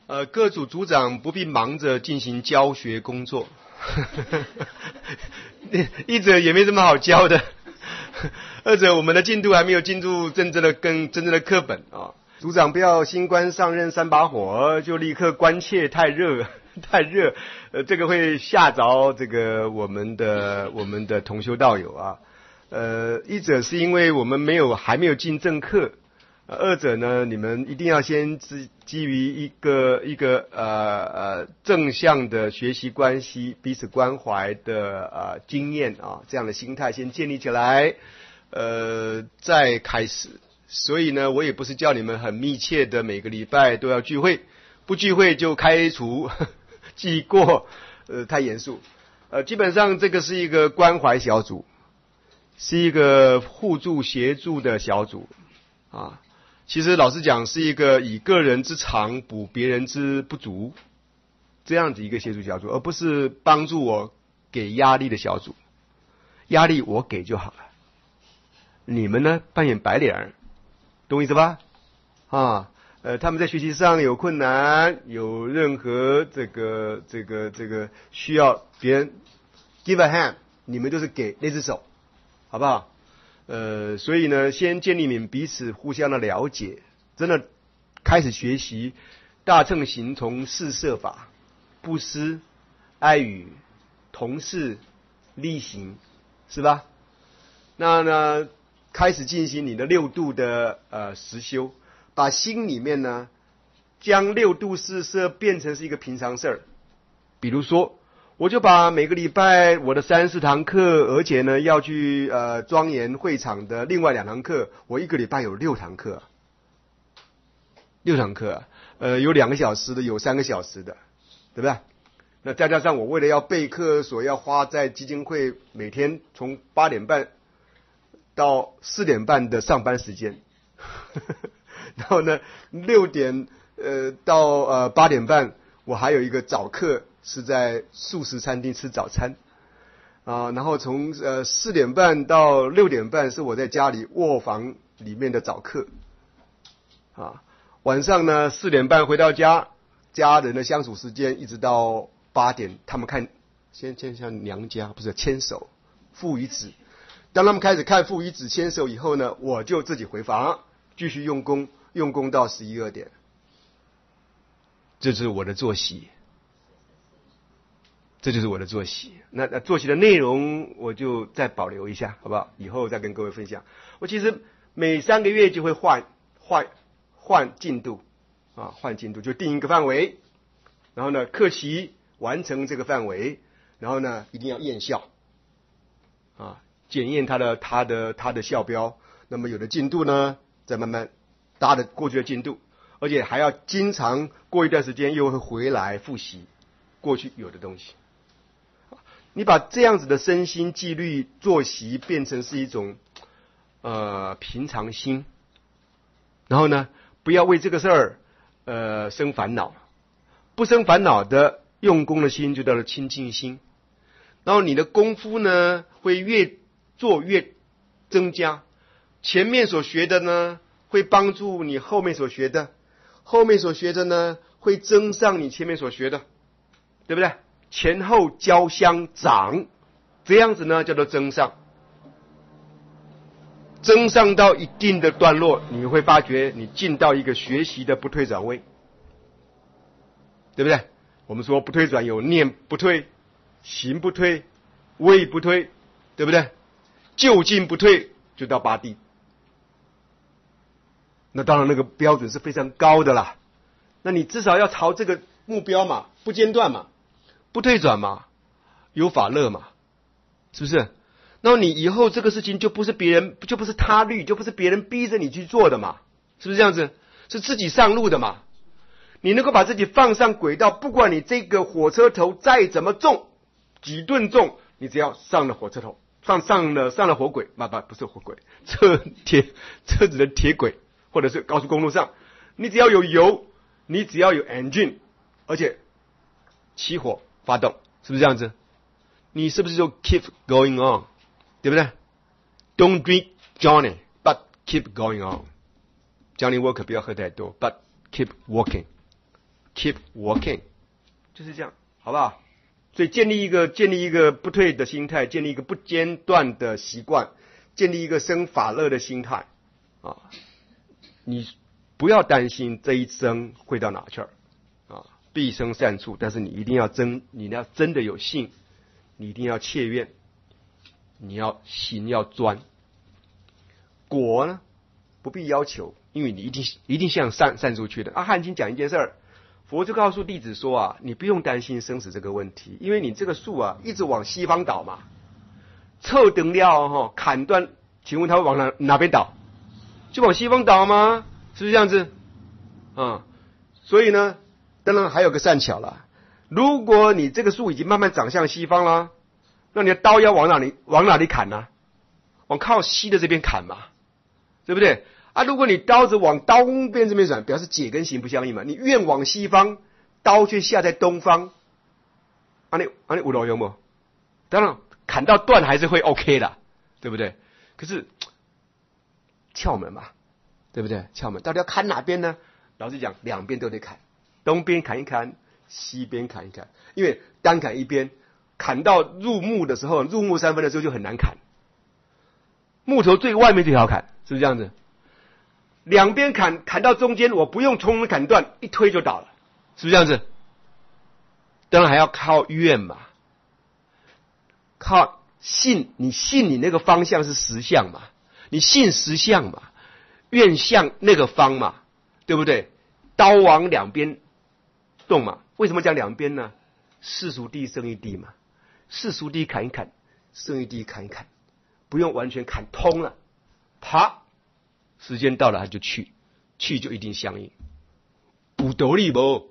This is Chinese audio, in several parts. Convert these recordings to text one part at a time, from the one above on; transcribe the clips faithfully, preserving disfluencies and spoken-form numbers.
呃，各组组长不必忙着进行教学工作，一者也没什么好教的，二者我们的进度还没有进入真正的跟真正的课本啊。组长不要新官上任三把火就立刻关切太热太热，呃，这个会吓着这个我们的我们的同修道友啊。呃，一者是因为我们没有还没有进正课。二者呢，你们一定要先基基于一个一个呃呃正向的学习关系、彼此关怀的呃经验啊，这样的心态先建立起来，呃，再开始。所以呢，我也不是叫你们很密切的每个礼拜都要聚会，不聚会就开除、记过，呃，太严肃。呃，基本上这个是一个关怀小组，是一个互助协助的小组啊。其实老实讲，是一个以个人之长补别人之不足这样子一个协助小组，而不是帮助我给压力的小组。压力我给就好了，你们呢扮演白脸，懂我意思吧？啊，呃，他们在学习上有困难，有任何这个这个这个需要别人 give a hand， 你们就是给那只手，好不好？呃，所以呢，先建立你们彼此互相的了解，真的开始学习大乘行从四摄法：布施、爱语、同事、力行，是吧？那呢，开始进行你的六度的呃实修，把心里面呢，将六度四摄变成是一个平常事儿。比如说，我就把每个礼拜我的三四堂课，而且呢要去呃庄严会场的另外两堂课，我一个礼拜有六堂课，六堂课，呃有两个小时的，有三个小时的，对不对？那再加上我为了要备课所要花在基金会每天从八点半到四点半的上班时间，然后呢六点呃到呃八点半我还有一个早课。是在素食餐厅吃早餐啊，然后从呃四点半到六点半是我在家里卧房里面的早课啊，晚上呢四点半回到家，家人的相处时间一直到八点，他们看先先像娘家不是牵手父与子，当他们开始看父与子牵手以后呢，我就自己回房继续用功，用功到十一二点，这是我的作息。这就是我的作息，那那作息的内容我就再保留一下，好不好？以后再跟各位分享。我其实每三个月就会换换换进度啊，换进度就定一个范围，然后呢课期完成这个范围，然后呢一定要验效啊，检验它的它的它的效标。那么有的进度呢，再慢慢搭的过去的进度，而且还要经常过一段时间又会回来复习过去有的东西。你把这样子的身心纪律作息变成是一种呃平常心，然后呢不要为这个事儿呃生烦恼，不生烦恼的用功的心就叫做清净心，然后你的功夫呢会越做越增加，前面所学的呢会帮助你后面所学的，后面所学的呢会增上你前面所学的，对不对？前后交相长，这样子呢叫做增上。增上到一定的段落，你会发觉你进到一个学习的不退转位，对不对？我们说不退转有念不退、行不退、位不退，对不对？就近不退就到八地，那当然那个标准是非常高的啦。那你至少要朝这个目标嘛，不间断嘛。不退转嘛，有法乐嘛，是不是？那么你以后这个事情就不是别人，就不是他律，就不是别人逼着你去做的嘛，是不是这样子？是自己上路的嘛。你能够把自己放上轨道，不管你这个火车头再怎么重，几吨重，你只要上了火车头，上上了上了火轨，不不不是火轨，车铁车子的铁轨，或者是高速公路上，你只要有油，你只要有 engine， 而且起火。发动是不是这样子？你是不是就 keep going on， 对不对 ？Don't drink Johnny, but keep going on. Johnny Walker 不要喝太多 ，but keep walking。 keep walking， 就是这样，好不好？所以建立一个建立一个不退的心态，建立一个不间断的习惯，建立一个生法乐的心态啊！你不要担心这一生会到哪去儿啊，毕生善处，但是你一定要真，你要真的有信，你一定要切愿，你要心要专。果呢，不必要求，因为你一定一定向善善处去的。阿汉经讲一件事儿，佛就告诉弟子说啊，你不用担心生死这个问题，因为你这个树啊一直往西方倒嘛，撤灯了哈，砍断，请问它会往哪哪边倒？就往西方倒吗？是不是这样子？啊，所以呢，当然还有个善巧了。如果你这个树已经慢慢长向西方了，那你的刀要往哪里往哪里砍呢、啊？往靠西的这边砍嘛，对不对？啊，如果你刀子往东边这边转，表示解跟行不相应嘛。你愿往西方，刀却下在东方，啊你啊你有路用不？当然砍到断还是会 OK 的，对不对？可是窍门嘛，对不对？窍门到底要砍哪边呢？老实讲，两边都得砍，东边砍一砍，西边砍一砍，因为单砍一边，砍到入木的时候，入木三分的时候就很难砍。木头最外面最好砍，是不是这样子？两边砍，砍到中间，我不用冲砍断，一推就倒了，是不是这样子？当然还要靠愿嘛，靠信，你信你那个方向是实相嘛，你信实相嘛，愿向那个方嘛，对不对？刀往两边动嘛，为什么讲两边呢？世俗地生一地嘛，世俗地砍一砍，生一地砍一砍，不用完全砍通了，啪，时间到了他就去，去就一定相应，有道理不？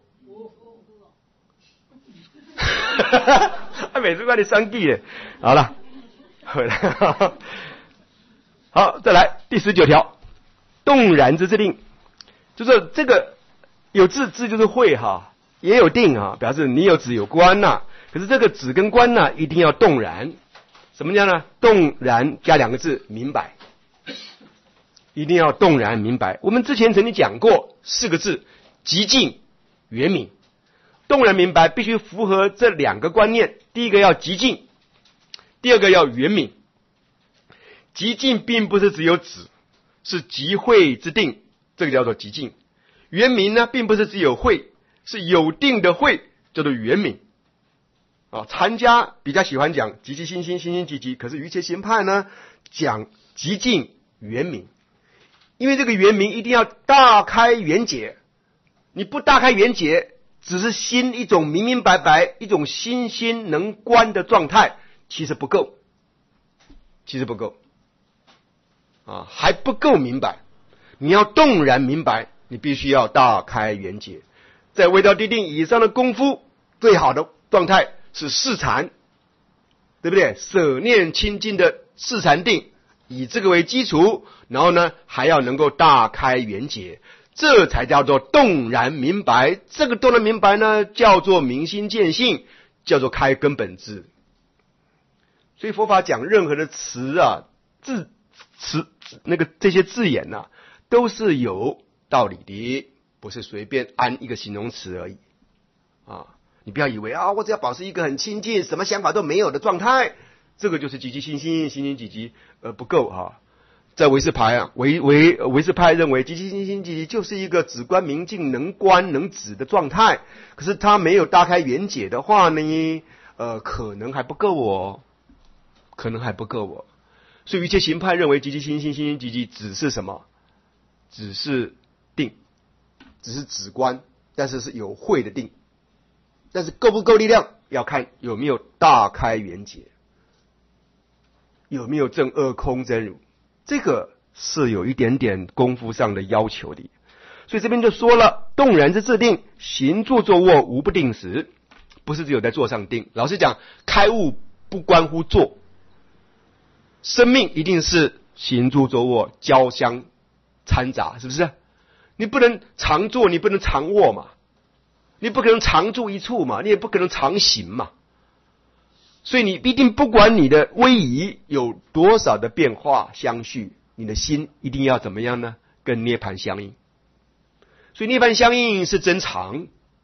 他每次怪你生气的，好了，好了，好，再来第十九条，动然之自定，就是这个有自自就是会哈，也有定啊，表示你有止有观呐、啊，可是这个止跟观呢、啊，一定要动然。什么叫呢？动然加两个字，明白，一定要动然明白。我们之前曾经讲过四个字：极静圆明。动然明白必须符合这两个观念，第一个要极静，第二个要圆明。极静并不是只有止，是极慧之定，这个叫做极静。圆明呢，并不是只有慧，是有定的慧，叫做圆明。啊，禅家比较喜欢讲极极心心，心心极极，可是瑜伽行派呢讲极静圆明，因为这个圆明一定要大开圆解，你不大开圆解，只是心一种明明白白，一种心心能观的状态，其实不够，其实不够，啊，还不够明白。你要动然明白，你必须要大开圆解。在未到地定以上的功夫，最好的状态是四禅，对不对？舍念清净的四禅定，以这个为基础，然后呢，还要能够大开圆解，这才叫做动然明白。这个动然明白呢，叫做明心见性，叫做开根本智。所以佛法讲任何的词啊、字词那个这些字眼啊，都是有道理的，不是随便安一个形容词而已啊。你不要以为啊，我只要保持一个很清净，什么想法都没有的状态，这个就是积极心心，心心积极，呃，不够啊。在唯识派啊，唯唯唯识派认为积极心心积极就是一个只观明净、能观能止的状态，可是他没有大开圆解的话呢，呃，可能还不够哦，可能还不够哦。所以瑜伽行派认为积极心心，心心积极只是什么？只是定，只是止观，但是是有慧的定。但是够不够力量，要看有没有大开圆解，有没有证二空真如，这个是有一点点功夫上的要求的。所以这边就说了，动然之自定，行住坐卧无不定时，不是只有在坐上定。老实讲，开悟不关乎坐，生命一定是行住坐卧交相掺杂，是不是？你不能常坐，你不能常卧嘛。你不可能常住一处嘛，你也不可能常行嘛，所以你一定不管你的位移有多少的变化相续，你的心一定要怎么样呢？跟涅槃相应。所以涅槃相应是真常，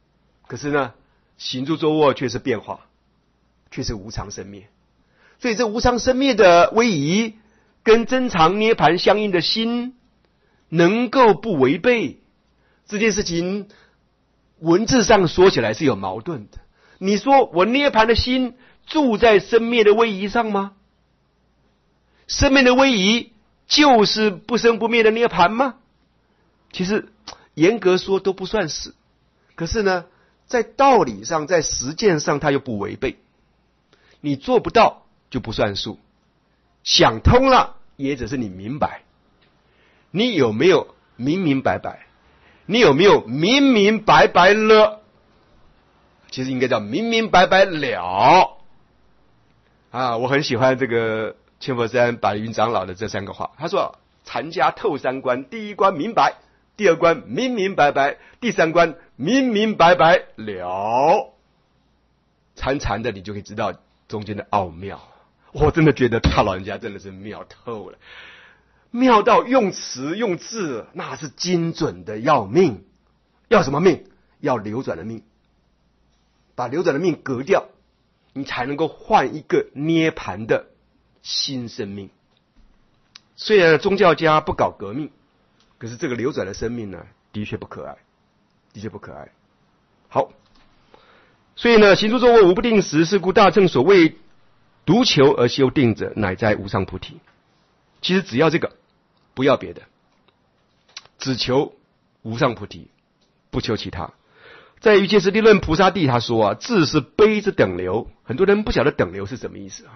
可是呢，行住坐卧却是变化，却是无常生灭。所以这无常生灭的位移，跟真常涅盘相应的心，能够不违背这件事情，文字上说起来是有矛盾的。你说我涅盘的心住在生灭的位移上吗？生灭的位移就是不生不灭的涅盘吗？其实严格说都不算是，可是呢，在道理上，在实践上，它又不违背。你做不到就不算数，想通了也只是你明白。你有没有明明白白？你有没有明明白白了？其实应该叫明明白白了。啊，我很喜欢这个千佛山白云长老的这三个话。他说：禅家透三关，第一关明白，第二关明明白白，第三关明明白白了。禅禅的你就可以知道中间的奥妙。我真的觉得大老人家真的是妙透了，妙到用词用字那是精准的要命。要什么命？要流转的命。把流转的命革掉，你才能够换一个涅盘的新生命。虽然宗教家不搞革命，可是这个流转的生命呢，的确不可爱，的确不可爱。好，所以呢，行住坐卧无不定时，是故大乘所谓独求而修定者，乃在无上菩提。其实只要这个，不要别的，只求无上菩提，不求其他。在于戒师地论菩萨地，他说啊，智是悲之等流。很多人不晓得等流是什么意思啊。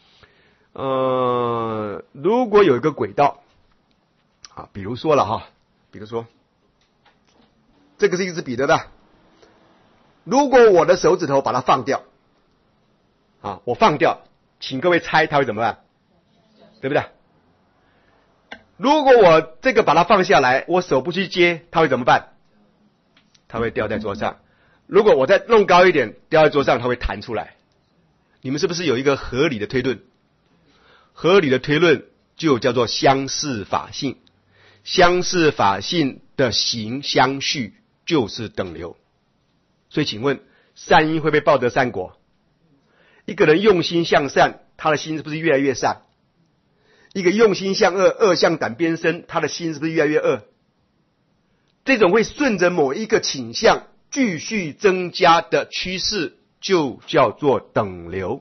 呃，如果有一个轨道啊，比如说了哈，比如说这个是一支笔，对吧？如果我的手指头把它放掉啊，我放掉，请各位猜它会怎么办？对不对？如果我这个把它放下来，我手不去接，它会怎么办？它会掉在桌上。如果我再弄高一点，掉在桌上，它会弹出来。你们是不是有一个合理的推论？合理的推论就叫做相似法性。相似法性的行相续就是等流。所以请问，善因会不会报得善果？一个人用心向善，他的心是不是越来越善？一个用心向恶，恶向胆边生，他的心是不是越来越恶？这种会顺着某一个倾向继续增加的趋势，就叫做等流。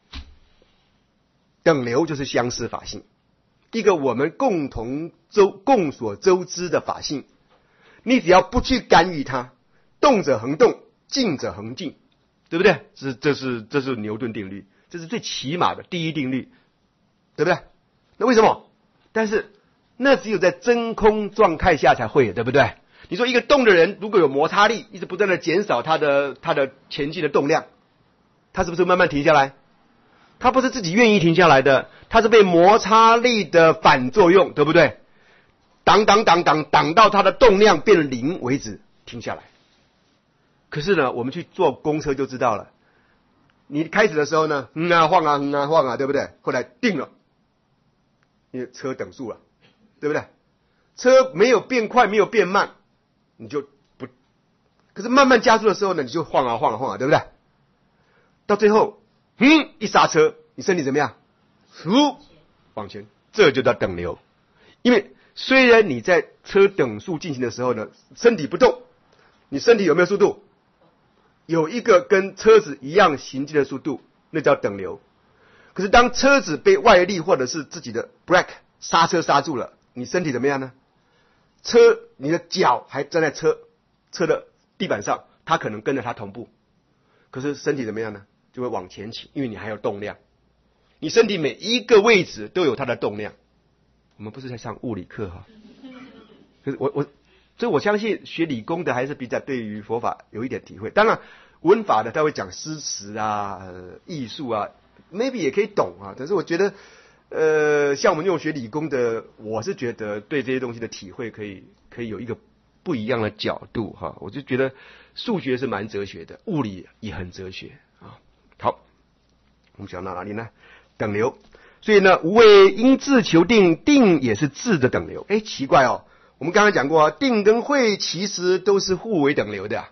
等流就是相似法性，一个我们共同周共所周知的法性，你只要不去干预它，动者恒动，静者恒静，对不对？这这是这是牛顿定律，这是最起码的第一定律，对不对？那为什么？但是那只有在真空状态下才会，对不对？你说一个动的人，如果有摩擦力，一直不断的减少他的他的前进的动量，他是不是慢慢停下来？他不是自己愿意停下来的，他是被摩擦力的反作用，对不对？挡挡挡挡挡到他的动量变零为止，停下来。可是呢，我们去坐公车就知道了，你开始的时候呢，嗯啊晃啊嗯啊晃啊，对不对？后来定了，因为车等速了，对不对？车没有变快，没有变慢，你就不，可是慢慢加速的时候呢，你就晃啊晃啊晃啊，对不对？到最后，嗯，一刹车，你身体怎么样？嗖，往前，这就叫等流。因为虽然你在车等速进行的时候呢，身体不动，你身体有没有速度？有一个跟车子一样行进的速度，那叫等流。可是当车子被外力或者是自己的 brake 刹车刹住了，你身体怎么样呢？车，你的脚还站在车车的地板上，它可能跟着它同步，可是身体怎么样呢？就会往前倾，因为你还有动量。你身体每一个位置都有它的动量。我们不是在上物理课哈，可是我我，所以我相信学理工的还是比较对于佛法有一点体会。当然，文法的他会讲诗词啊、呃、艺术啊 ，maybe 也可以懂啊。但是我觉得。呃，像我们这种学理工的，我是觉得对这些东西的体会可以可以有一个不一样的角度哈。我就觉得数学是蛮哲学的，物理也很哲学啊。好，我们讲到哪里呢？等流。所以呢，无为因智求定，定也是智的等流。哎，奇怪哦，我们刚才讲过，定跟慧其实都是互为等流的、啊。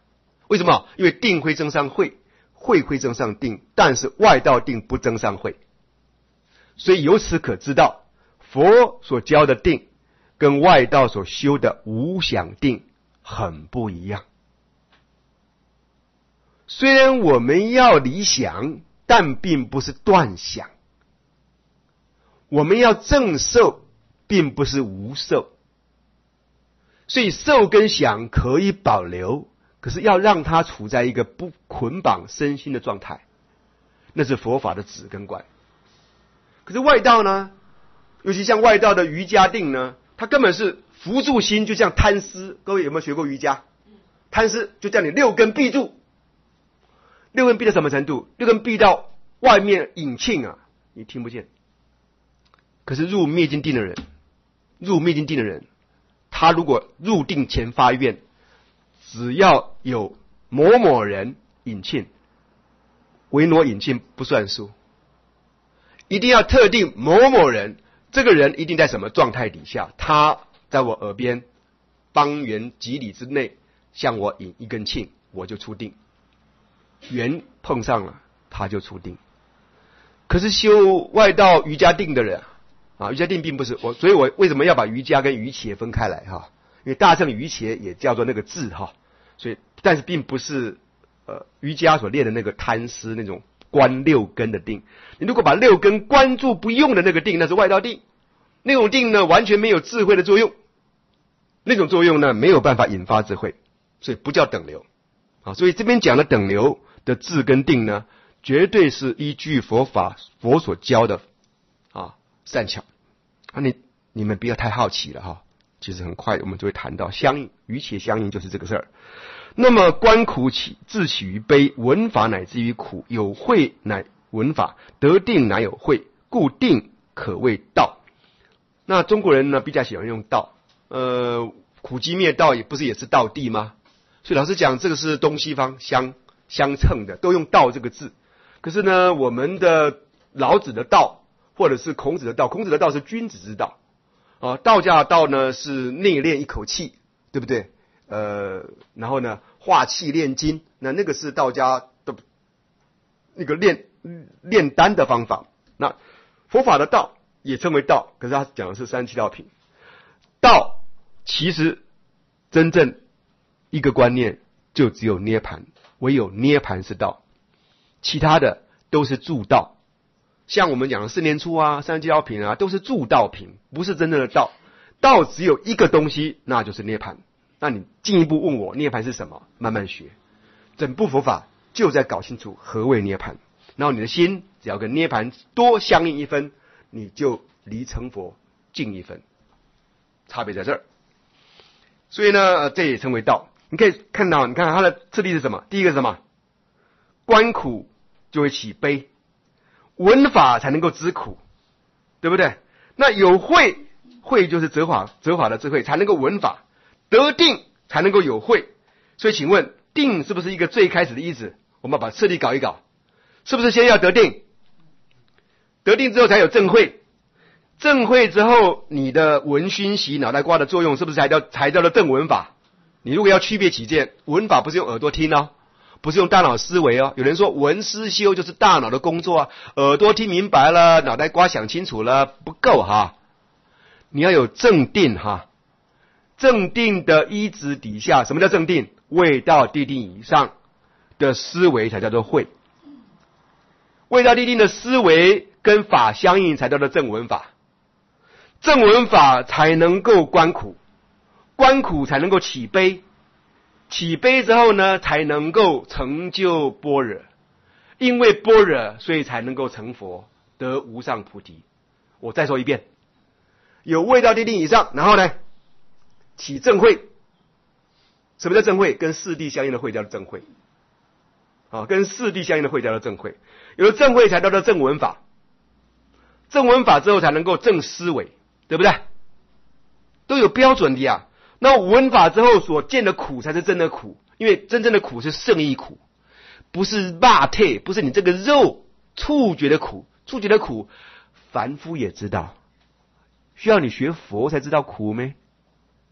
为什么？因为定会增上慧，慧会增上定，但是外道定不增上慧。所以由此可知道，佛所教的定跟外道所修的无想定很不一样。虽然我们要离想，但并不是断想；我们要正受，并不是无受。所以受跟想可以保留，可是要让它处在一个不捆绑身心的状态，那是佛法的止跟观。可是外道呢，尤其像外道的瑜伽定呢，它根本是扶住心，就像贪丝。各位有没有学过瑜伽？贪丝就叫你六根闭住，六根闭到什么程度？六根闭到外面引磬啊，你听不见。可是入灭尽定的人，入灭尽定的人，他如果入定前发愿，只要有某某人引磬，维罗引磬不算数，一定要特定某某人，这个人一定在什么状态底下，他在我耳边方圆几里之内向我引一根磬，我就出定，缘碰上了他就出定。可是修外道瑜伽定的人啊，瑜伽定并不是我，所以我为什么要把瑜伽跟瑜伽分开来哈？因为大乘瑜伽也叫做那个字哈，所以但是并不是呃瑜伽所练的那个贪丝那种观六根的定。你如果把六根关注不用的那个定，那是外道定。那种定呢，完全没有智慧的作用，那种作用呢没有办法引发智慧，所以不叫等流啊。所以这边讲的等流的智跟定呢，绝对是依据佛法佛所教的啊善巧啊。你你们不要太好奇了哈，其实很快我们就会谈到相应，与且相应就是这个事儿。那么观苦起，自起于悲，闻法乃至于苦，有慧乃闻法，得定乃有慧，故定可谓道。那中国人呢比较喜欢用道，呃，苦集灭道也不是也是道地吗？所以老实讲，这个是东西方相相称的，都用道这个字。可是呢，我们的老子的道，或者是孔子的道，孔子的道是君子之道啊，道家的道呢是内练一口气，对不对？呃，然后呢，化气炼金，那那个是道家的那个炼炼丹的方法。那佛法的道也称为道，可是他讲的是三七道品。道其实真正一个观念就只有涅槃，唯有涅槃是道，其他的都是助道。像我们讲的四念处啊、三七道品啊，都是助道品，不是真正的道。道只有一个东西，那就是涅槃。那你进一步问我涅槃是什么，慢慢学。整部佛法就在搞清楚何谓涅槃，然后你的心只要跟涅槃多相应一分，你就离成佛近一分，差别在这儿。所以呢，这也称为道。你可以看到，你看它的次第是什么？第一个是什么？观苦就会起悲，闻法才能够知苦，对不对？那有慧，慧就是折法，折法的智慧，才能够闻法。得定才能够有慧，所以请问定是不是一个最开始的意思？我们把次第搞一搞，是不是先要得定？得定之后才有正慧，正慧之后你的闻熏习脑袋瓜的作用是不是才叫才叫做正闻法？你如果要区别起见，闻法不是用耳朵听哦，不是用大脑思维哦。有人说闻思修就是大脑的工作啊，耳朵听明白了，脑袋瓜想清楚了，不够哈，你要有正定哈。正定的依止底下，什么叫正定？未到地定以上的思维才叫做慧，未到地定的思维跟法相应才叫做正闻法，正闻法才能够观苦，观苦才能够起悲，起悲之后呢，才能够成就般若，因为般若，所以才能够成佛，得无上菩提。我再说一遍，有未到地定以上，然后呢起正慧。什么叫正慧？跟四谛相应的慧叫做正慧啊，跟四谛相应的慧叫做正慧。有了正慧才叫做正闻法，正闻法之后才能够正思维，对不对？都有标准的呀。那闻法之后所见的苦才是真的苦，因为真正的苦是圣意苦，不是肉体，不是你这个肉触觉的苦。触觉的苦凡夫也知道，需要你学佛才知道苦没？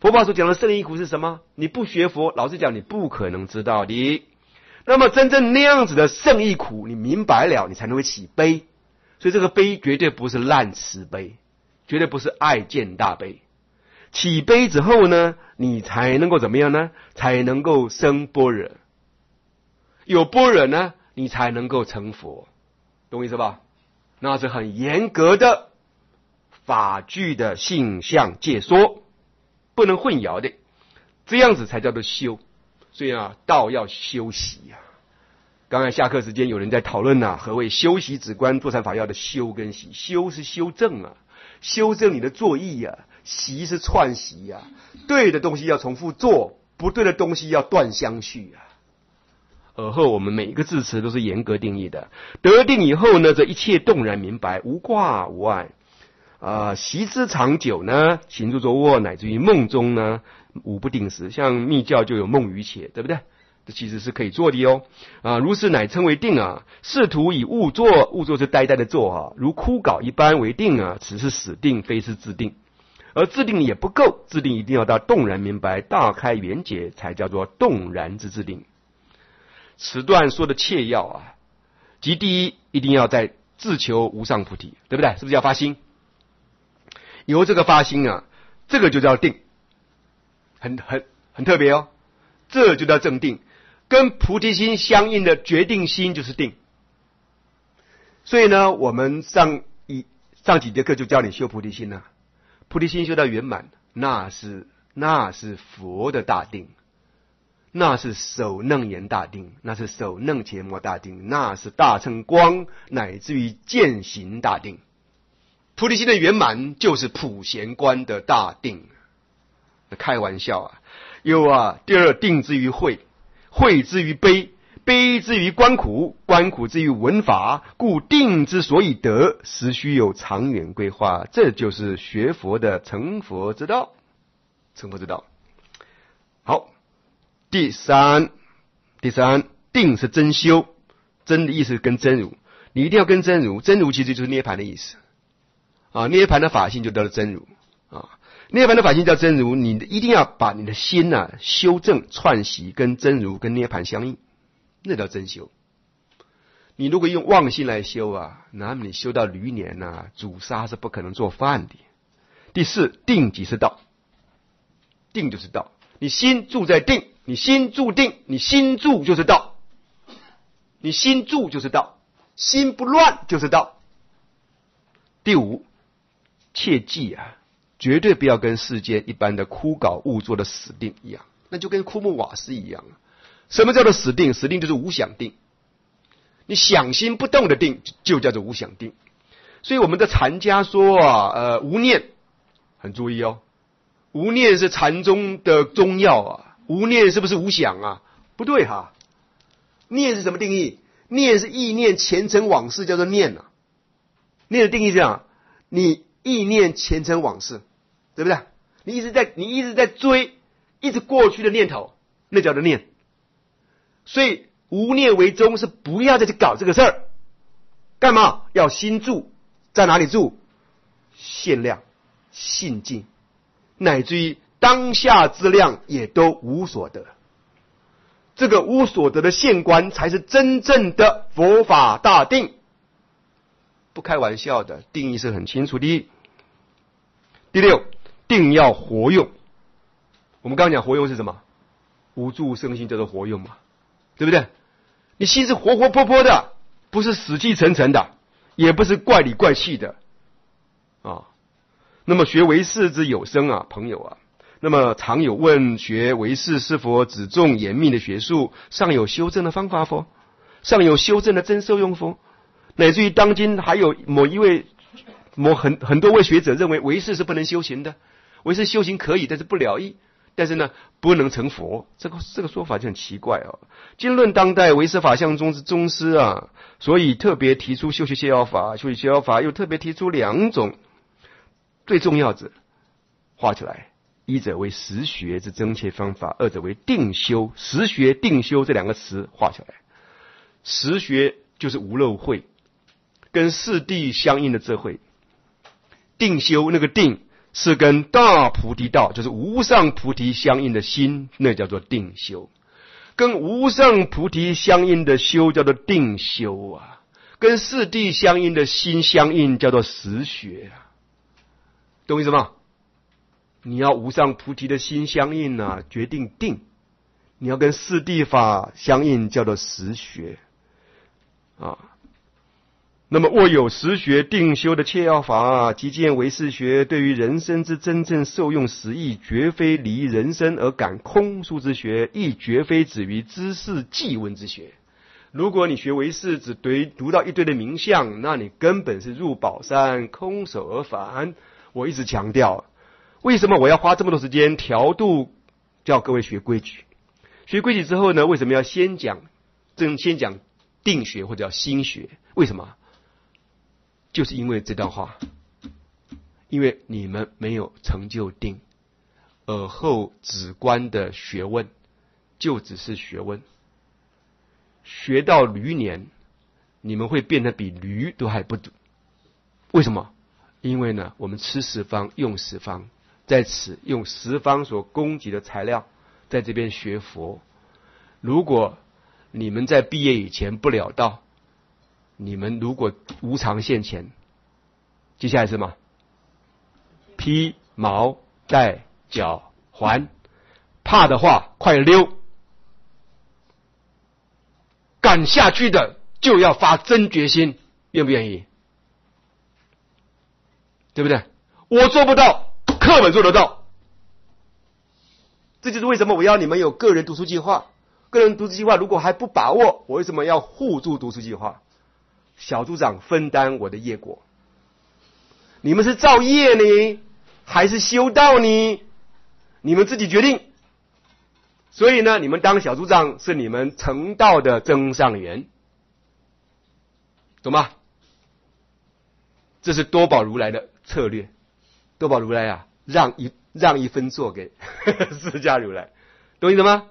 佛法所讲的圣义苦是什么？你不学佛，老实讲，你不可能知道的。那么真正那样子的圣义苦，你明白了，你才能会起悲。所以这个悲绝对不是烂慈悲，绝对不是爱见大悲。起悲之后呢，你才能够怎么样呢？才能够生般若。有般若呢，你才能够成佛，懂我意思吧？那是很严格的法句的性相界说，不能混淆的，这样子才叫做修。所以啊，道要修习啊。刚才下课时间有人在讨论啊，何谓修习止观坐禅法要的修跟习？修是修正啊，修正你的作意啊；习是串习啊，对的东西要重复做，不对的东西要断相续啊。而后我们每一个字词都是严格定义的，得定以后呢，这一切动然明白，无挂无碍。啊、呃，习之长久呢，行住坐卧乃至于梦中呢，无不定时。像密教就有梦于且，对不对？这其实是可以做的哦。啊，如是乃称为定啊。试图以误坐，误坐是呆呆的坐啊，如枯槁一般为定啊，此是死定，非是自定。而自定也不够，自定一定要到动然明白、大开圆解，才叫做动然之自定。此段说的切要啊，即第一，一定要在自求无上菩提，对不对？是不是要发心？由这个发心啊，这个就叫定，很很很特别哦，这就叫正定，跟菩提心相应的决定心就是定。所以呢，我们上一上几节课就教你修菩提心啊，菩提心修到圆满，那是那是佛的大定，那是首楞严大定，那是首楞伽摩大定，那是大乘光乃至于见行大定。菩提心的圆满就是普贤观的大定，开玩笑啊！有啊，第二定之于慧，慧之于悲，悲之于观苦，观苦之于闻法，故定之所以得，实须有长远规划。这就是学佛的成佛之道，成佛之道。好，第三，第三，定是真修，真的意思跟真如，你一定要跟真如，真如其实就是涅槃的意思。啊，涅槃的法性就叫做真如啊，涅槃的法性叫真如，你一定要把你的心啊修正串习，跟真如跟涅槃相应，那叫真修。你如果用妄心来修啊，那么你修到驴年啊，主杀是不可能做饭的。第四，定即是道，定就是道，你心住在定，你心住定，你心住就是道，你心住就是道，心不乱就是道。第五，切记啊，绝对不要跟世间一般的枯槁误坐的死定一样，那就跟枯木瓦斯一样。什么叫做死定？死定就是无想定，你想心不动的定就叫做无想定。所以我们的禅家说啊，呃，无念，很注意哦，无念是禅宗的宗要啊，无念是不是无想啊？不对哈，念是什么定义？念是意念前尘往事，叫做念啊。念的定义是这样，你意念前尘往事，对不对？你一直在你一直在追一直过去的念头，那叫做念。所以无念为宗，是不要再去搞这个事儿。干嘛？要心住，在哪里住？限量、性净，乃至于当下之量也都无所得。这个无所得的现观，才是真正的佛法大定。不开玩笑的，定义是很清楚的。第六，定要活用。我们刚刚讲活用是什么？无住生心叫做活用嘛，对不对？你心是活活泼泼的，不是死气沉沉的，也不是怪里怪气的啊。那么学唯识之有生啊，朋友啊，那么常有问学唯识是否只重严密的学术，尚有修正的方法否？尚有修正的真受用否？乃至于当今还有某一位某很很多位学者认为唯识是不能修行的，唯识修行可以，但是不了义，但是呢不能成佛，这个这个说法就很奇怪哦。经论当代唯识法相中之宗师啊，所以特别提出修学逍遥法，修学逍遥法又特别提出两种最重要者，画起来，一者为实学之真切方法，二者为定修。实学定修这两个词画起来，实学就是无漏慧，跟四谛相应的智慧。定修那个定是跟大菩提道，就是无上菩提相应的心，那叫做定修。跟无上菩提相应的修叫做定修啊，跟四谛相应的心相应叫做实学啊，懂意思吗？你要无上菩提的心相应啊，决定定；你要跟四谛法相应，叫做实学啊。那么握有实学定修的切要法，即见唯识学对于人生之真正受用实义，绝非离人生而感空疏之学，亦绝非止于知识记闻之学。如果你学唯识只读读到一堆的名相，那你根本是入宝山空手而返。我一直强调，为什么我要花这么多时间调度叫各位学规矩？学规矩之后呢，为什么要先讲正先讲定学或者叫心学？为什么？就是因为这段话，因为你们没有成就定，尔后止观的学问就只是学问。学到驴年，你们会变得比驴都还不足。为什么？因为呢，我们吃十方用十方，在此用十方所供给的材料，在这边学佛。如果你们在毕业以前不了道，你们如果无常现前，接下来是什么？披毛戴脚环，怕的话快溜，敢下去的就要发真决心，愿不愿意？对不对？我做不到，课本做得到。这就是为什么我要你们有个人读书计划。个人读书计划如果还不把握，我为什么要互助读书计划？小组长分担我的业果。你们是造业呢，还是修道呢？你们自己决定。所以呢，你们当小组长是你们成道的增上缘，懂吗？这是多宝如来的策略。多宝如来啊，让一让一分做给释迦如来，懂意思吗？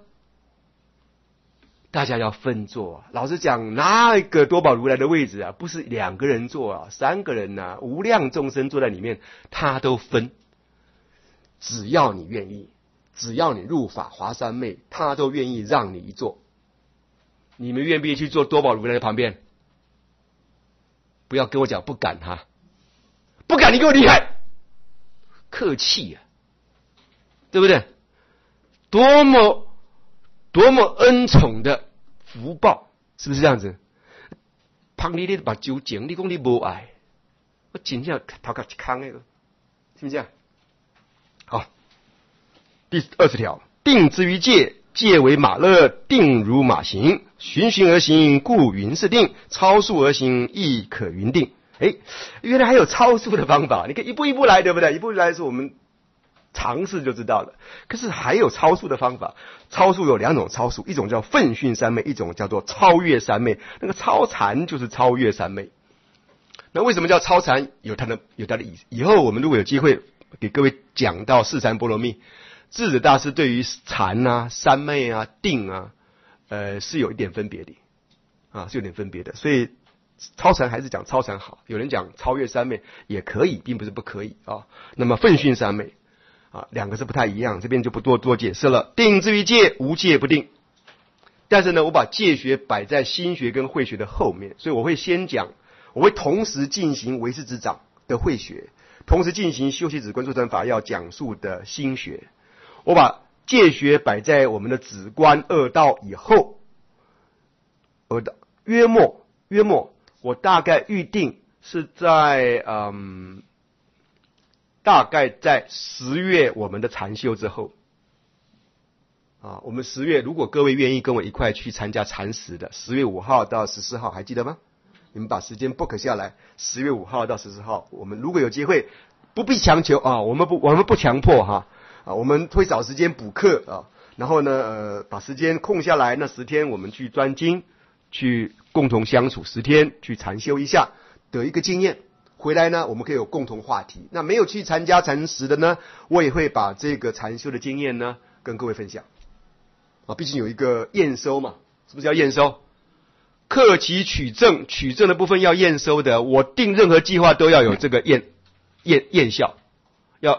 大家要分坐啊！老实讲，那个多宝如来的位置啊，不是两个人坐啊，三个人啊，无量众生坐在里面，他都分。只要你愿意，只要你入法华三昧，他都愿意让你一坐。你们愿不愿意去坐多宝如来的旁边？不要跟我讲不敢哈，不敢你给我离开，客气啊，对不对？多么多么恩宠的福报，是不是这样子？旁你你把酒井，你讲你无爱，我真正头壳一空那个，是不是这样？好，第二十条，定之于戒，戒为马乐，定如马行，循循而行，故云是定；超速而行，亦可云定。哎，原来还有超速的方法，你可以一步一步来，对不对？一步一步来是我们尝试就知道了。可是还有超速的方法，超速有两种超速，一种叫奋训三昧，一种叫做超越三昧。那个超禅就是超越三昧。那为什么叫超禅？有它的有它的意思。以后我们如果有机会给各位讲到四禅波罗蜜，智者大师对于禅啊、三昧啊、定啊，呃，是有一点分别的啊，是有点分别的。所以超禅还是讲超禅好，有人讲超越三昧也可以，并不是不可以啊。那么奋训三昧啊，两个是不太一样，这边就不多多解释了。定之于戒，无戒不定。但是呢，我把戒学摆在心学跟慧学的后面，所以我会先讲，我会同时进行唯识之长的慧学，同时进行修习止观坐禅法要讲述的心学。我把戒学摆在我们的止观二道以后，二道约莫约莫，我大概预定是在嗯。大概在十月我们的禅修之后啊，我们十月如果各位愿意跟我一块去参加禅十的，十月五号到十四号还记得吗？你们把时间 book 下来，十月五号到十四号，我们如果有机会，不必强求啊，我们不我们不强迫哈啊，我们会找时间补课啊，然后呢呃把时间空下来，那十天我们去专精，去共同相处十天，去禅修一下，得一个经验。回来呢，我们可以有共同话题。那没有去参加禅十的呢，我也会把这个禅修的经验呢跟各位分享。啊，毕竟有一个验收嘛，是不是要验收？克期取证，取证的部分要验收的。我定任何计划都要有这个验验验效，要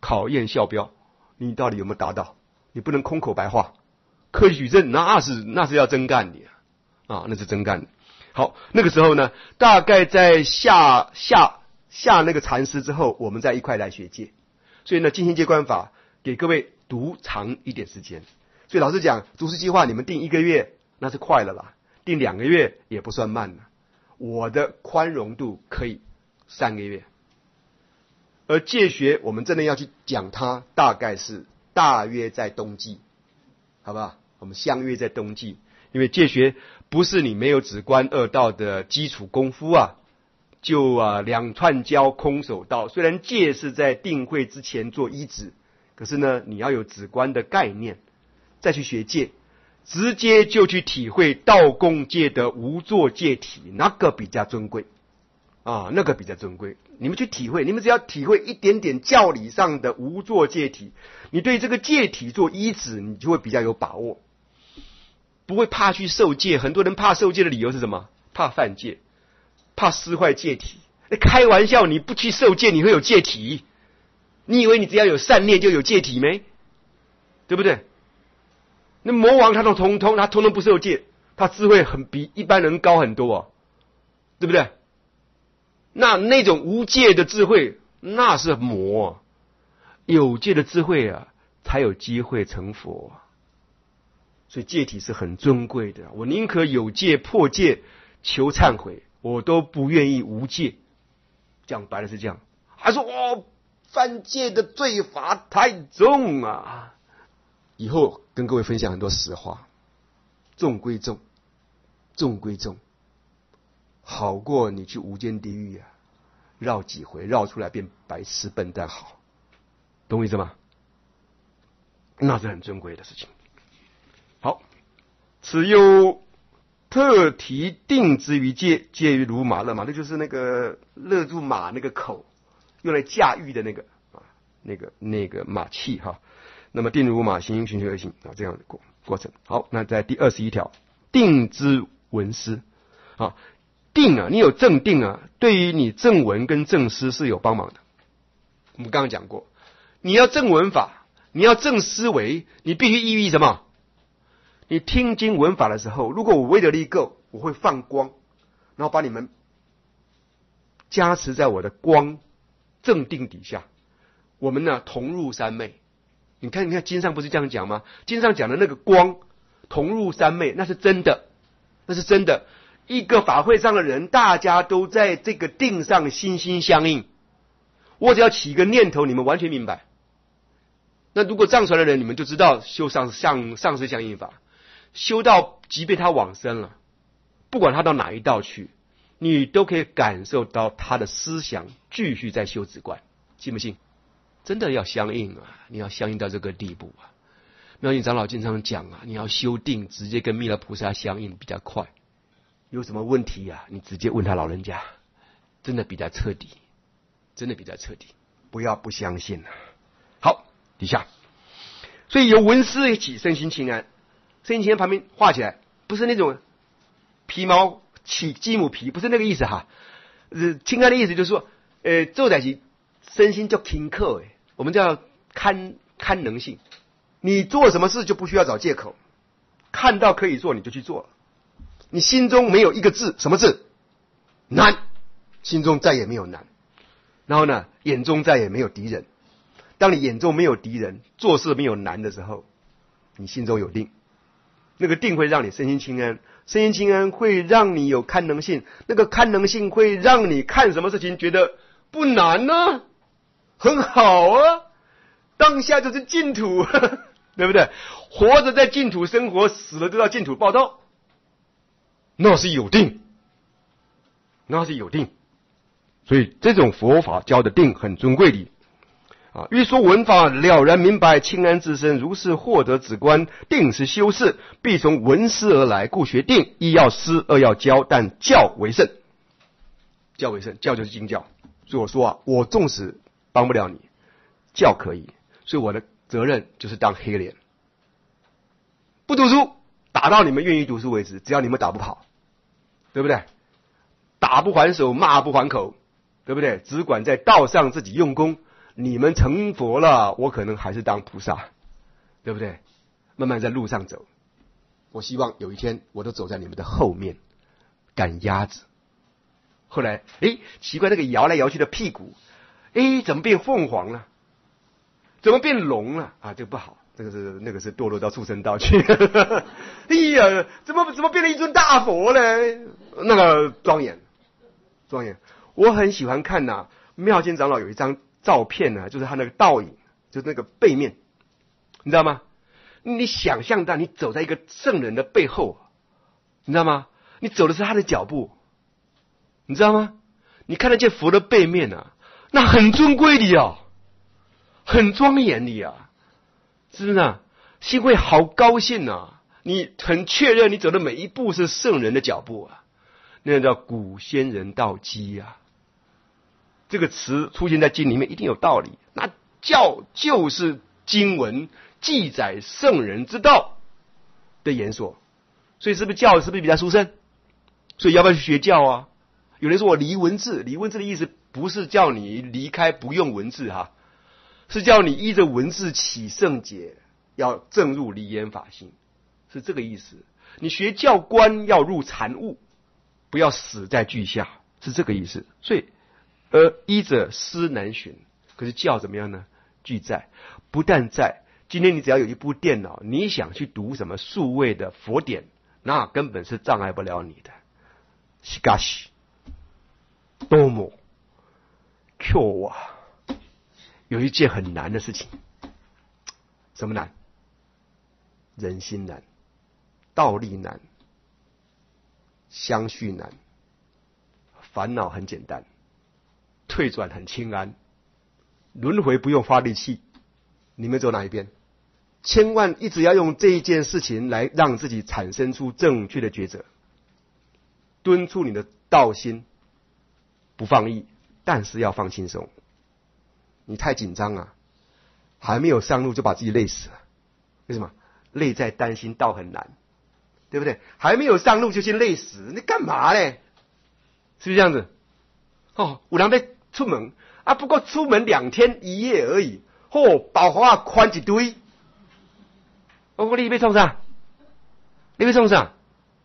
考验校标，你到底有没有达到？你不能空口白话，科举证那是那是要真干的啊，那是真干的。好，那个时候呢，大概在下下下那个禅师之后，我们再一块来学戒。所以呢，进行戒观法给各位读长一点时间。所以老实讲，读书计划你们定一个月那是快了啦，定两个月也不算慢了。我的宽容度可以三个月。而戒学我们真的要去讲它，大概是大约在冬季，好不好？我们相约在冬季，因为戒学不是你没有止观二道的基础功夫啊，就啊两串交空手道。虽然戒是在定慧之前做依止，可是呢，你要有止观的概念，再去学戒，直接就去体会道共戒的无作戒体，那个比较尊贵啊，那个比较尊贵。你们去体会，你们只要体会一点点教理上的无作戒体，你对这个戒体做依止，你就会比较有把握，不会怕去受戒。很多人怕受戒的理由是什么？怕犯戒，怕失坏戒体。开玩笑，你不去受戒，你会有戒体？你以为你只要有善念就有戒体没？对不对？那魔王他都通通，他通通不受戒，他智慧很比一般人高很多啊，对不对？那那种无戒的智慧，那是魔；有戒的智慧啊，才有机会成佛。所以戒体是很尊贵的，我宁可有戒破戒求忏悔，我都不愿意无戒。讲白了是这样。还说哦，犯戒的罪罚太重啊！以后跟各位分享很多实话，重归重，重归重，好过你去无间地狱啊，绕几回绕出来变白痴笨蛋好，懂我意思吗？那是很尊贵的事情。好，此又特提定之于戒，戒于如马勒马，那就是那个勒住马那个口，用来驾驭的那个啊，那个那个马器哈。那么定如马，行因循序而行啊，这样的过过程。好，那在第二十一条，定之文思啊，定啊，你有正定啊，对于你正文跟正思是有帮忙的。我们刚刚讲过，你要正文法，你要正思维，你必须意义什么？你听经闻法的时候，如果我为了力够，我会放光，然后把你们加持在我的光正定底下，我们呢同入三昧。你看，你看经上不是这样讲吗？经上讲的那个光同入三昧，那是真的，那是真的。一个法会上的人，大家都在这个定上心心相印。我只要起一个念头，你们完全明白。那如果藏传的人，你们就知道修上上上师相应法，修到即便他往生了，不管他到哪一道去，你都可以感受到他的思想继续在修止观，信不信？真的要相应啊！你要相应到这个地步啊！妙境长老经常讲啊，你要修定，直接跟弥勒菩萨相应比较快。有什么问题啊？你直接问他老人家，真的比较彻底，真的比较彻底，不要不相信啊！好，底下，所以由文思一起，身心清安。身心清安旁边画起来，不是那种皮毛起鸡母皮，不是那个意思哈。呃，清安的意思就是说，呃，做在起身心叫清客诶。我们叫堪堪能性，你做什么事就不需要找借口，看到可以做你就去做了。你心中没有一个字，什么字？难，心中再也没有难。然后呢，眼中再也没有敌人。当你眼中没有敌人，做事没有难的时候，你心中有定。那个定会让你身心清安，身心清安会让你有堪能性，那个堪能性会让你看什么事情觉得不难呢、啊？很好啊，当下就是净土，呵呵，对不对？活着在净土生活，死了就到净土报道，那是有定，那是有定。所以这种佛法教的定很尊贵的啊。欲说闻法了然明白，清安自身，如是获得止观。定是修饰，必从闻思而来，故学定，一要思，二要教，但教为胜。教为胜，教就是经教。所以我说啊，我纵使帮不了你，教可以，所以我的责任就是当黑脸，不读书，打到你们愿意读书为止，只要你们打不跑，对不对？打不还手，骂不还口，对不对？只管在道上自己用功， 你们成佛了，我可能还是当菩萨，对不对？慢慢在路上走，我希望有一天我都走在你们的后面，赶鸭子。后来，诶，奇怪，那个摇来摇去的屁股，诶，怎么变凤凰了？怎么变龙了？啊，这个不好，这个是那个是堕落到畜生道去。哎呀，怎么怎么变成一尊大佛呢？那个庄严，庄严。我很喜欢看呐、啊，妙见长老有一张照片呢、啊，就是他那个倒影，就是那个背面，你知道吗？你想象到你走在一个圣人的背后，你知道吗？你走的是他的脚步，你知道吗？你看得见佛的背面啊，那很尊贵的啊，很庄严的啊，是不是啊？心会好高兴啊！你很确认你走的每一步是圣人的脚步啊，那个叫古仙人道基啊。这个词出现在经里面一定有道理。那教就是经文记载圣人之道的言说，所以是不是教是不是比较殊胜？所以要不要去学教啊？有人说我离文字，离文字的意思不是叫你离开不用文字哈，是叫你依着文字起圣解，要正入离言法性，是这个意思。你学教观要入禅悟，不要死在句下，是这个意思。所以而医者思难寻，可是教怎么样呢？俱在，不但在。今天你只要有一部电脑，你想去读什么数位的佛典，那根本是障碍不了你的。しかし、どうも、今日は有一件很难的事情。什么难？人心难，道力难，相续难。烦恼很简单，退转很轻安，轮回不用花力气。你们走哪一边？千万一直要用这一件事情来让自己产生出正确的抉择，敦促你的道心，不放逸，但是要放轻松。你太紧张啊，还没有上路就把自己累死了。为什么？累在担心道很难，对不对？还没有上路就先累死，你干嘛嘞？是不是这样子？哦，有人在出门啊，不过出门两天一夜而已，嚯、哦，包袱啊宽一堆。我说你要创啥？你要创啥？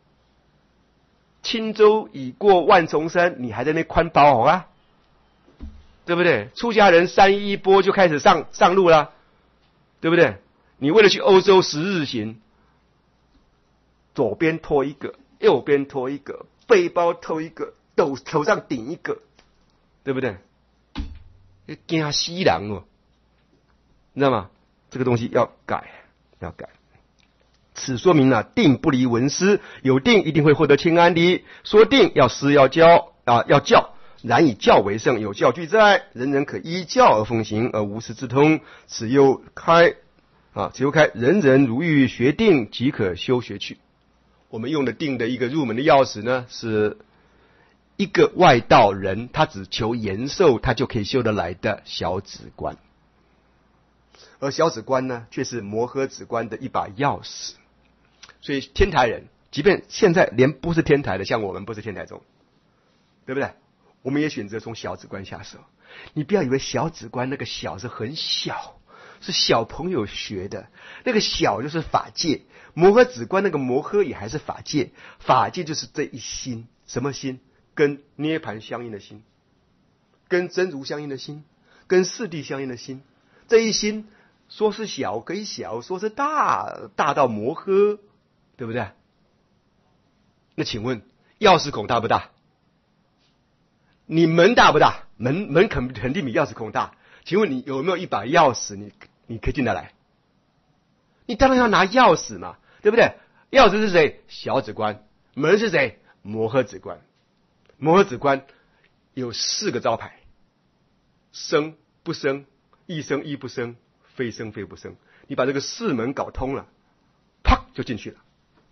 轻舟已过万重山，你还在那宽包袱啊？对不对？出家人三一波就开始上上路了，对不对？你为了去欧洲十日行，左边拖一个，右边拖一个，背包拖一个，斗头上顶一个，对不对？惊死人哦，你知道吗？这个东西要改，要改。此说明了定不离文思，有定一定会获得清安的。说定要思要教啊，要教。然以教为圣，有教俱在，人人可依教而奉行，而无师自通。此又开啊，此又开，人人如欲学定，即可修学去。我们用的定的一个入门的钥匙呢，是一个外道人，他只求延寿，他就可以修得来的小止观。而小止观呢，却是摩诃止观的一把钥匙。所以天台人，即便现在连不是天台的，像我们不是天台宗，对不对？我们也选择从小止观下手。你不要以为小止观那个小是很小，是小朋友学的，那个小就是法界。摩诃止观那个摩诃也还是法界，法界就是这一心，什么心？跟涅盘相应的心，跟真如相应的心，跟四谛相应的心。这一心说是小可以小，说是大大到摩诃，对不对？那请问钥匙孔大不大？你门大不大？门门肯肯定比钥匙孔大。请问你有没有一把钥匙？你你可以进得来？你当然要拿钥匙嘛，对不对？钥匙是谁？小止观。门是谁？摩诃止观。摩诃止观有四个招牌：生不生，一生一不生，非生非不生。你把这个四门搞通了，啪就进去了。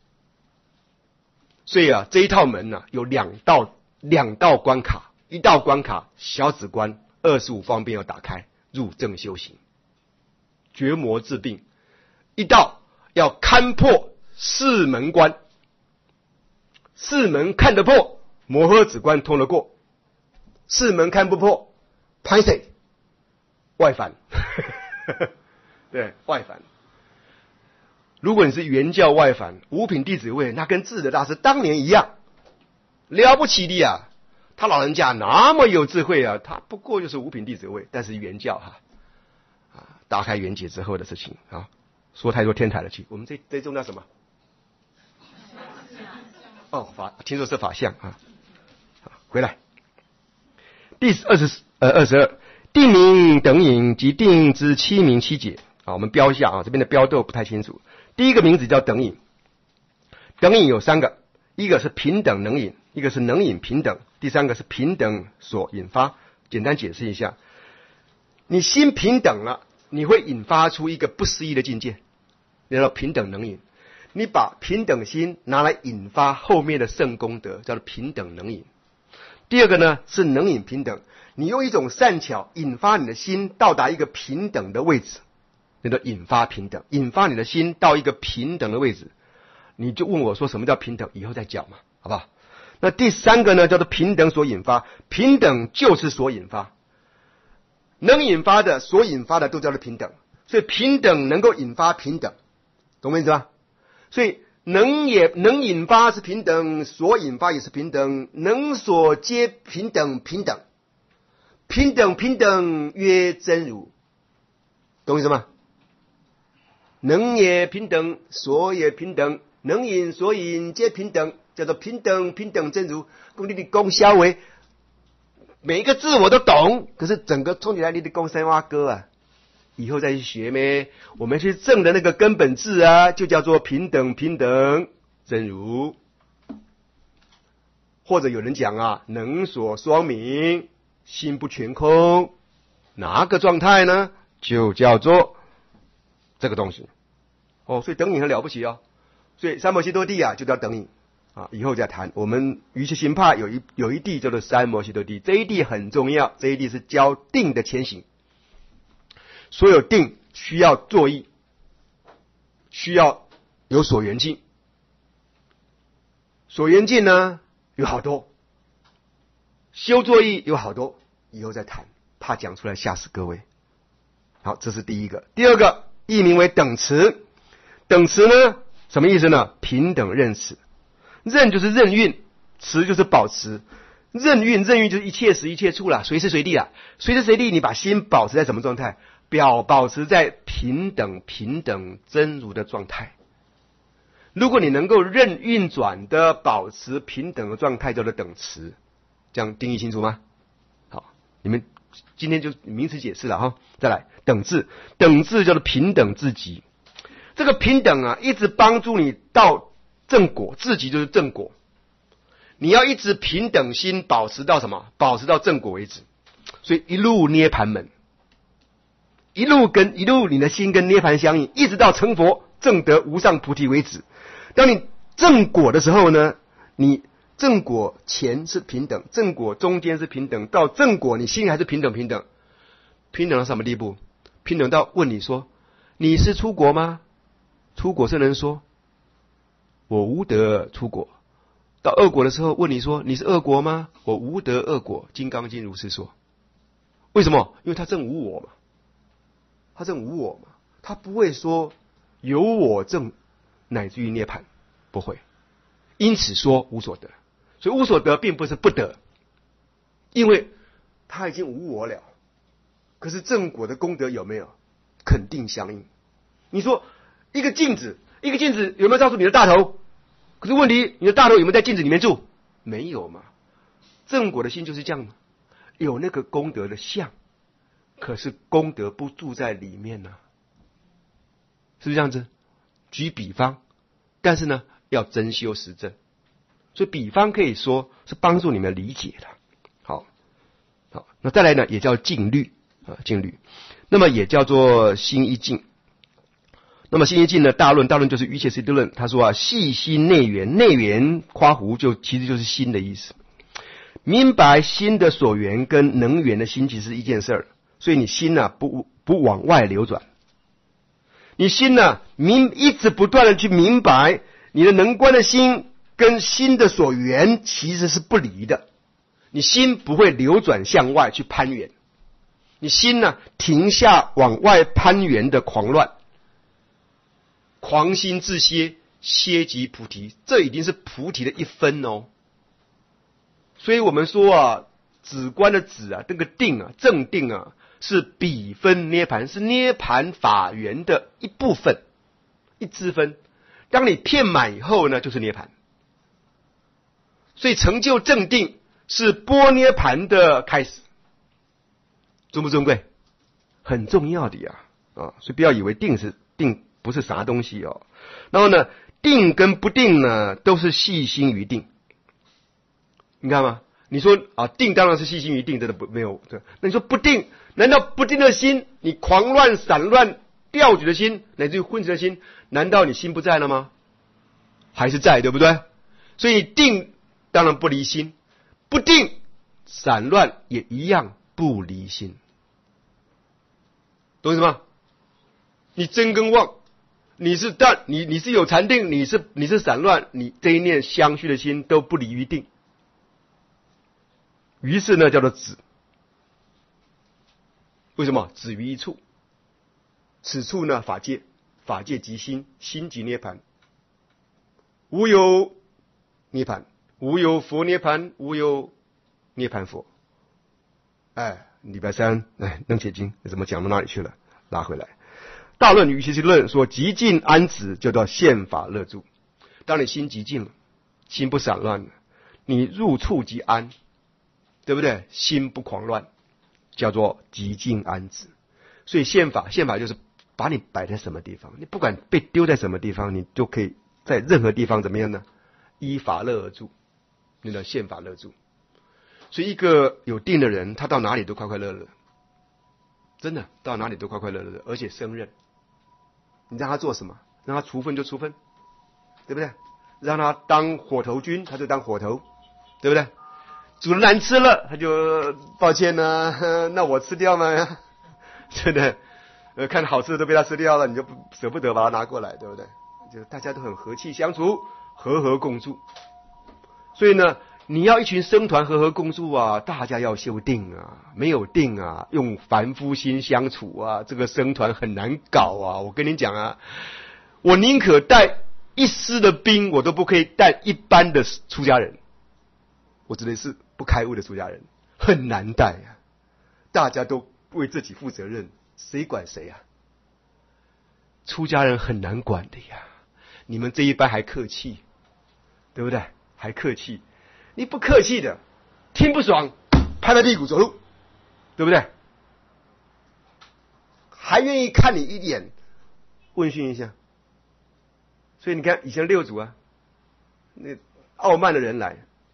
所以啊，这一套门呢、啊，有两道两道关卡。一道关卡小止观，二十五方便要打开，入正修行，绝魔治病；一道要勘破四门关，四门看得破，摩诃止观通得过；四门看不破，拍谁？ 外凡，对，外凡。如果你是原教外凡，五品弟子位，那跟智德大师当年一样，了不起的呀！他老人家那么有智慧啊，他不过就是五品弟子位，但是原教哈，啊，打开圆解之后的事情啊，说太多天台了去。我们这这种叫什么？哦，法，听说是法相啊。回来，第二十呃二十二，定名等引及定之七名七解啊，我们标一下啊，这边的标都不太清楚。第一个名字叫等引，等引有三个，一个是平等能引，一个是能引平等，第三个是平等所引发。简单解释一下，你心平等了，你会引发出一个不思议的境界，叫做平等能引。你把平等心拿来引发后面的圣功德，叫做平等能引。第二个呢是能引平等，你用一种善巧引发你的心到达一个平等的位置，叫做引发平等，引发你的心到一个平等的位置。你就问我说什么叫平等，以后再讲嘛，好不好？那第三个呢叫做平等所引发，平等就是所引发，能引发的所引发的都叫做平等，所以平等能够引发平等，懂我意思吧？所以能也能引发是平等，所引发也是平等，能所皆平等，平等平等平等曰真如，懂我意思吗？能也平等，所也平等，能引所引皆平等，叫做平等平等真如。公你的公消为每一个字我都懂，可是整个冲起来你的公三蛙哥啊，以后再去学咩？我们去证的那个根本字啊，就叫做平等平等真如。或者有人讲啊，能所双明，心不全空，哪个状态呢？就叫做这个东西。哦，所以等引很了不起哦。所以三摩悉多地啊，就叫等引啊，以后再谈。我们瑜伽行派有一有一地叫做三摩悉多地，这一地很重要，这一地是教定的前行。所有定需要作意，需要有所缘境。所缘境呢有好多，修作意有好多，以后再谈，怕讲出来吓死各位。好，这是第一个。第二个译名为等持，等持呢什么意思呢？平等任持，任就是任运，持就是保持。任运任运就是一切时一切处啦，随时随地啦，随时随地你把心保持在什么状态？表保持在平等平等真如的状态。如果你能够任运转的保持平等的状态，叫做等持。这样定义清楚吗？好，你们今天就名词解释了哈。再来，等至，等至叫做平等至极。这个平等啊，一直帮助你到正果，至极就是正果。你要一直平等心保持到什么？保持到正果为止。所以一路涅盘门。一路跟一路你的心跟涅盘相应，一直到成佛证得无上菩提为止。当你正果的时候呢，你正果前是平等，正果中间是平等，到正果你心还是平等平等。平等到什么地步？平等到问你说，你是出国吗？出国圣人说，我无得出国。到恶果的时候问你说，你是恶果吗？我无得恶果。金刚经如是说。为什么？因为他正无我嘛。他正无我嘛，他不会说有我正乃至于涅槃，不会。因此说无所得，所以无所得并不是不得，因为他已经无我了。可是正果的功德有没有？肯定相应。你说一个镜子，一个镜子有没有照出你的大头？可是问题，你的大头有没有在镜子里面住？没有嘛。正果的心就是这样嘛，有那个功德的相。可是功德不住在里面呢、啊，是不是这样子？举比方，但是呢，要真修实证，所以比方可以说是帮助你们理解的。好，好，那再来呢，也叫静虑啊，静虑，那么也叫做心一静。那么心一静呢，大论大论就是瑜伽师地论，他说啊，细心内缘，内缘夸胡就其实就是心的意思。明白心的所缘跟能缘的心其实是一件事儿。所以你心呢、啊、不不往外流转，你心呢、啊、明一直不断的去明白，你的能观的心跟心的所缘其实是不离的，你心不会流转向外去攀缘， 你心呢停下往外攀援的狂乱，狂心自歇，歇即菩提，这已经是菩提的一分哦。所以我们说啊，止观的止啊，这个定啊，正定啊，是比分涅盘，是涅盘法缘的一部分，一支分。当你遍满以后呢，就是涅盘。所以成就正定是般涅盘的开始，尊不尊贵？很重要的呀啊！所以不要以为定是定不是啥东西哦。然后呢，定跟不定呢，都是细心于定。你看吗？你说啊，定当然是细心于定，真的不没有对。那你说不定，难道不定的心，你狂乱、散乱、调举的心，乃至于昏沉的心，难道你心不在了吗？还是在，对不对？所以定当然不离心，不定、散乱也一样不离心，懂意思吗？你真跟妄，你是但你你是有禅定，你是你是散乱，你这一念相续的心都不离于定。于是呢，叫做止。为什么？止于一处。此处呢，法界，法界即心，心即涅盘。无有涅盘，无有佛涅盘，无有涅盘佛。哎，礼拜三，哎，楞伽经怎么讲到哪里去了？拉回来。大论与其其论说，极静安止，就叫现法乐住。当你心极静了，心不散乱了，你入处即安。对不对？心不狂乱，叫做极静安止。所以宪法，宪法就是把你摆在什么地方，你不管被丢在什么地方，你就可以在任何地方怎么样呢？依法乐而住，那叫宪法乐住。所以一个有定的人，他到哪里都快快乐乐，真的到哪里都快快乐乐的，而且胜任。你让他做什么？让他除粪就除粪，对不对？让他当火头军，他就当火头，对不对？煮的难吃了，他就抱歉呢、啊，那我吃掉吗？真的，呃，看好吃的都被他吃掉了，你就不舍不得把它拿过来，对不对？就大家都很和气相处，和和共住。所以呢，你要一群僧团和和共住啊，大家要修定啊，没有定啊，用凡夫心相处啊，这个僧团很难搞啊。我跟你讲啊，我宁可带一师的兵，我都不可以带一般的出家人。我指的是不开悟的出家人，很难带啊！大家都为自己负责任，谁管谁啊？出家人很难管的呀！你们这一班还客气，对不对？还客气，你不客气的，听不爽，拍拍屁股走路，对不对？还愿意看你一眼，问讯一下。所以你看，以前六祖啊，那傲慢的人来。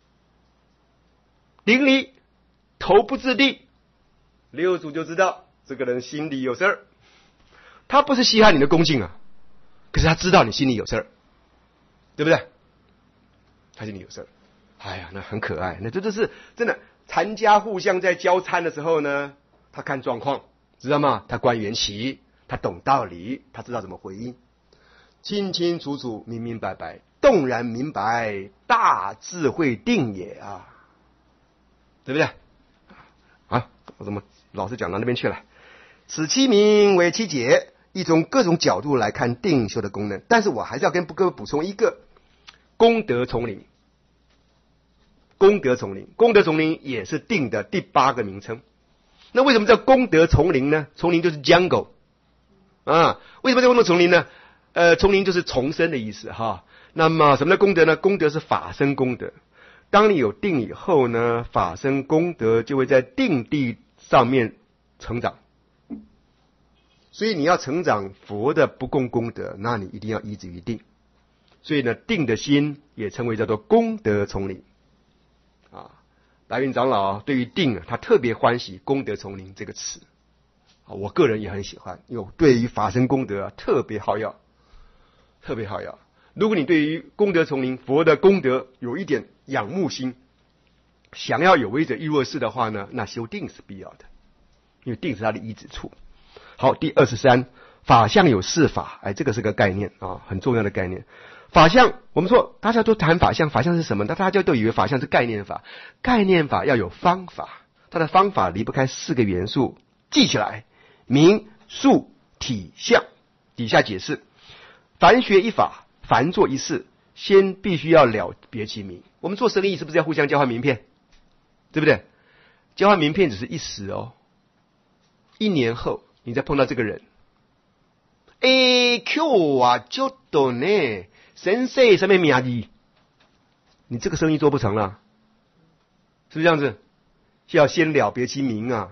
顶礼，头不至地，六祖就知道这个人心里有事儿。他不是稀罕你的恭敬啊，可是他知道你心里有事儿，对不对？他心里有事儿，哎呀，那很可爱。那这就是真的，禅家互相在交参的时候呢，他看状况，知道吗？他观缘起，他懂道理，他知道怎么回应，清清楚楚，明明白白，动然明白，大智慧定也啊！对不对？啊，我怎么老是讲到那边去了？此七名为七解，一从各种角度来看定修的功能。但是我还是要跟各位补充一个功德丛林。功德丛林，功德丛林也是定的第八个名称。那为什么叫功德丛林呢？丛林就是 jungle 啊。为什么叫功德丛林呢？呃，丛林就是重生的意思哈。那么什么叫功德呢？功德是法身功德。当你有定以后呢，法身功德就会在定地上面成长。所以你要成长佛的不共功德，那你一定要依止于定。所以呢，定的心也称为叫做功德丛林啊。白云长老对于定啊，他特别欢喜功德丛林这个词啊，我个人也很喜欢，因为对于法身功德啊特别好要，特别好要。如果你对于功德丛林佛的功德有一点仰慕心，想要有为者亦若是的话呢，那修定是必要的，因为定是它的依止处。好，第二十三，法相有四法，哎，这个是个概念啊，很重要的概念。法相，我们说大家都谈法相，法相是什么？那大家都以为法相是概念法，概念法要有方法，它的方法离不开四个元素： 记起来，名数体相。底下解释，凡学一法，凡做一事，先必须要了别其名。我们做生意是不是要互相交换名片？对不对？交换名片只是一时哦，一年后你再碰到这个人，哎，Q 啊，就懂呢，先生什么名字？你这个生意做不成了，是不是这样子？要先了别其名啊！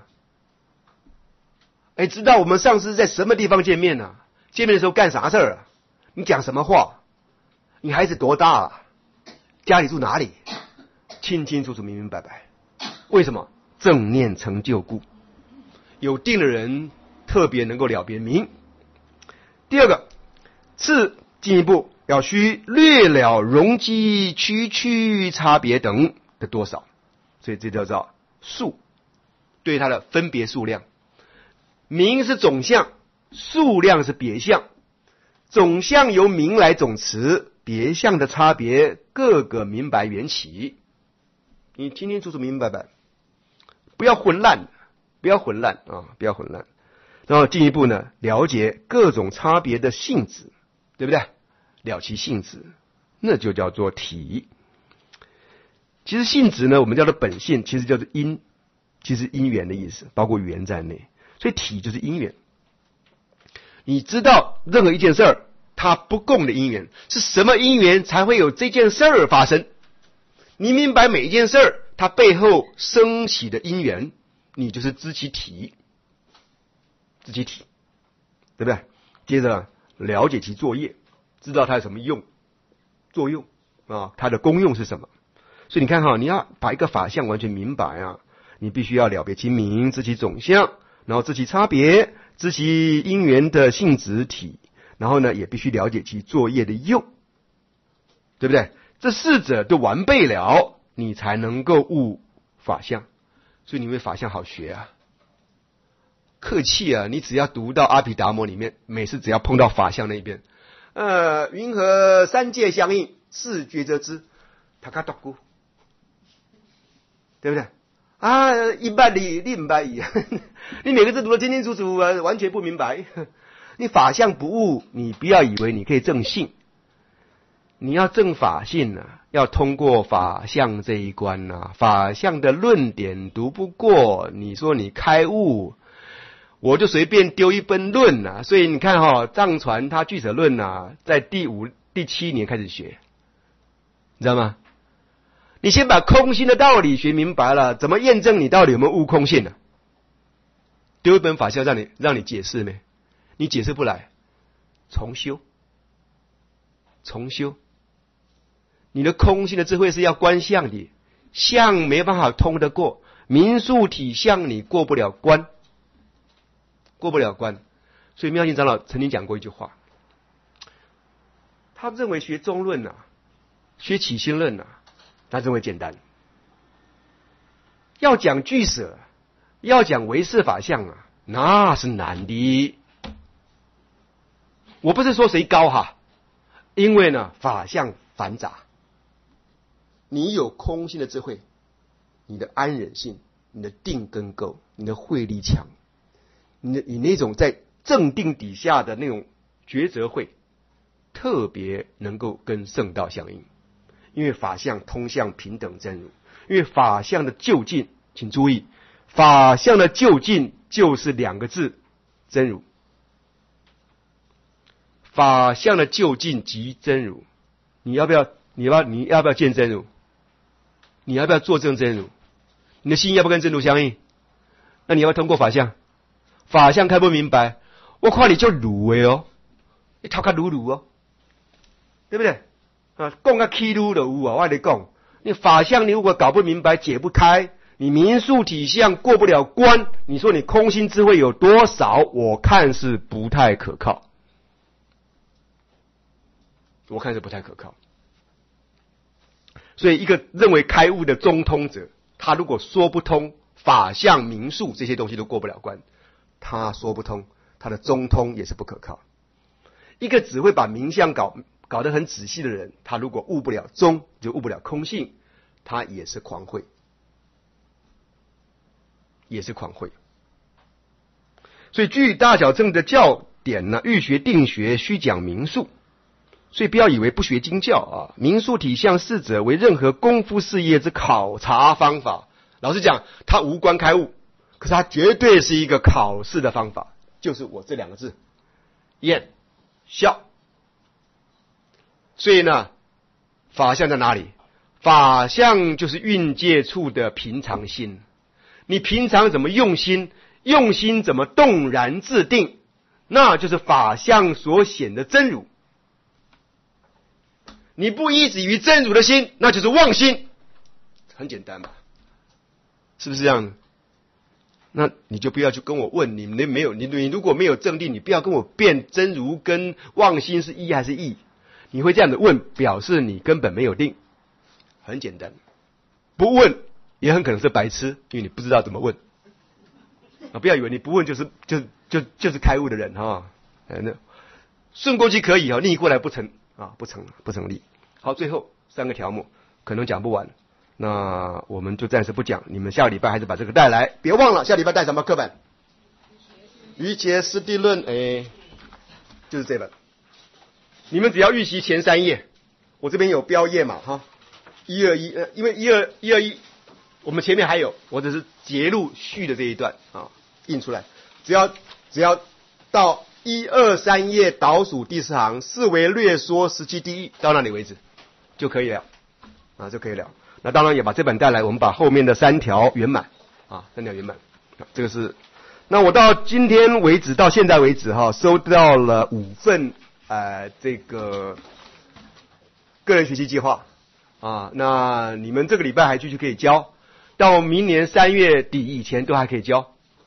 哎，知道我们上次在什么地方见面啊？见面的时候干啥事儿啊？你讲什么话？你孩子多大啊？家里住哪里？清清楚楚、明明白白。为什么？正念成就故。有定的人特别能够了别名。第二个，次进一步要须略了容积、区区差别等的多少，所以这叫做数，对它的分别数量。名是总项，数量是别项。总项由名来总持，别项的差别各个明白缘起。你清清楚楚、明明白白，不要混乱，不要混乱啊，不要混乱。然后进一步呢，了解各种差别的性质，对不对？了其性质，那就叫做体。其实性质呢，我们叫做本性，其实叫做因，其实因缘的意思，包括语言在内。所以体就是因缘。你知道任何一件事儿，它不共的因缘是什么因缘才会有这件事儿发生？你明白每一件事儿它背后升起的因缘，你就是知其体，知其体，对不对？接着了解其作业，知道它有什么用，作用啊，它的功用是什么？所以你看哈，你要把一个法相完全明白啊，你必须要了别其名，知其总相，然后知其差别，知其因缘的性质体，然后呢，也必须了解其作业的用，对不对？这四者都完备了，你才能够悟法相。所以你以为法相好学啊？客气啊！你只要读到阿毗达摩里面，每次只要碰到法相那一边，呃，云何三界相应，是觉则知，他卡读过，对不对？啊，一半理，另半疑，你每个字读得清清楚楚啊，完全不明白。你法相不悟，你不要以为你可以证性。你要证法性啊，要通过法相这一关啊。法相的论点读不过，你说你开悟，我就随便丢一本论啊。所以你看哈、哦，藏传他俱舍论啊，在第五、第七年开始学，你知道吗？你先把空性的道理学明白了，怎么验证你到底有没有悟空性呢、啊？丢一本法相让你让你解释没？你解释不来，重修，重修。你的空性的智慧是要观相的，相没办法通得过，名数体相你过不了关，过不了关。所以妙心长老曾经讲过一句话，他认为学中论啊，学起心论啊，他认为简单，要讲俱舍，要讲唯识法相啊，那是难的。我不是说谁高哈，因为呢法相繁杂，你有空性的智慧，你的安忍性，你的定根够，你的慧力强，你的你那种在正定底下的那种抉择慧，特别能够跟圣道相应。因为法相通向平等真如，因为法相的究竟，请注意，法相的究竟就是两个字：真如。法相的究竟即真如。你要不要？你要你要不要见真如？你要不要作证真如？你的心要不要跟真如相应？那你要不要通过法相？法相看不明白，我看你就儒的哦，你头壳儒儒哦，对不对？啊，讲个起路的有啊，我跟你讲，你法相你如果搞不明白、解不开，你名数体相过不了关，你说你空心智慧有多少？我看是不太可靠，我看是不太可靠。所以，一个认为开悟的中通者，他如果说不通法相、名数这些东西都过不了关，他说不通，他的中通也是不可靠。一个只会把名相搞搞得很仔细的人，他如果悟不了中，就悟不了空性，他也是狂慧，也是狂慧。 所以据大小乘的教典呢，欲学定学，须讲明数。所以不要以为不学经教啊，明数体相四者为任何功夫事业之考察方法。老实讲，它无关开悟，可是它绝对是一个考试的方法，就是我这两个字：验效。所以呢，法相在哪里？法相就是蕴界处的平常心。你平常怎么用心，用心怎么动然自定，那就是法相所显的真如。你不依止于真如的心，那就是妄心，很简单吧？是不是这样？那你就不要去跟我问，你没有你你如果没有证定，你不要跟我辩真如跟妄心是一还是异。你会这样子问，表示你根本没有定，很简单。不问也很可能是白痴，因为你不知道怎么问啊！不要以为你不问就是就就就是开悟的人哈。哎，那顺过去可以哦，逆过来不成啊，不成不成立。好，最后三个条目可能讲不完，那我们就暂时不讲。你们下个礼拜还是把这个带来，别忘了下礼拜带什么课本？瑜伽师地论，哎，就是这本。你们只要预习前三页，我这边有标页嘛哈，一二一，呃，因为一二一二一，我们前面还有，我只是截录序的这一段啊，印出来，只要只要到一二三页倒数第四行，四为略说十七第一，到那里为止就可以了啊，就可以了。那当然也把这本带来，我们把后面的三条圆满啊，三条圆满，这个是。那我到今天为止，到现在为止哈，收到了五份。呃，这个个人学习计划啊，那你们这个礼拜还继续可以交，到明年三月底以前都还可以交，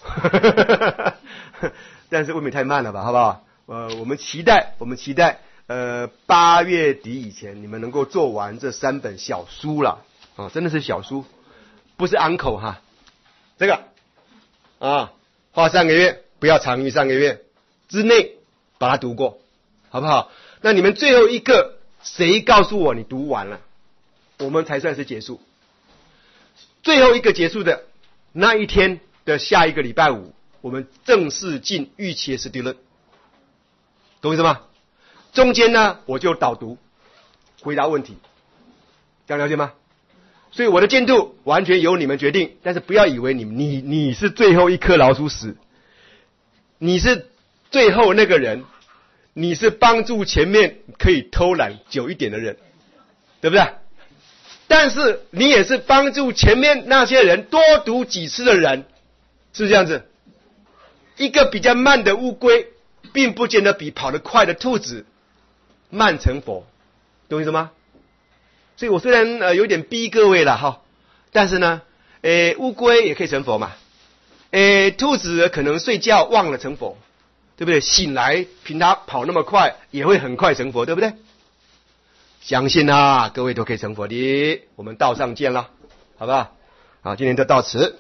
但是未免太慢了吧，好不好？呃，我们期待，我们期待，呃，八月底以前你们能够做完这三本小书了啊，真的是小书，不是 uncle 哈，这个啊，花三个月，不要长于三个月之内把它读过。好不好？那你们最后一个谁告诉我你读完了，我们才算是结束。最后一个结束的那一天的下一个礼拜五，我们正式进瑜伽师地论，懂意思吗？中间呢，我就导读，回答问题，这样了解吗？所以我的进度完全由你们决定，但是不要以为你你你是最后一颗老鼠屎，你是最后那个人。你是帮助前面可以偷懒久一点的人，对不对？但是你也是帮助前面那些人多读几次的人，是不是这样子？一个比较慢的乌龟，并不见得比跑得快的兔子慢成佛，懂意思吗？所以我虽然呃有点逼各位了哈，但是呢，诶，乌龟也可以成佛嘛，诶，兔子可能睡觉忘了成佛。对不对？醒来凭他跑那么快，也会很快成佛，对不对？相信啊，各位都可以成佛的。我们道上见了，好不好？好，今天就到此。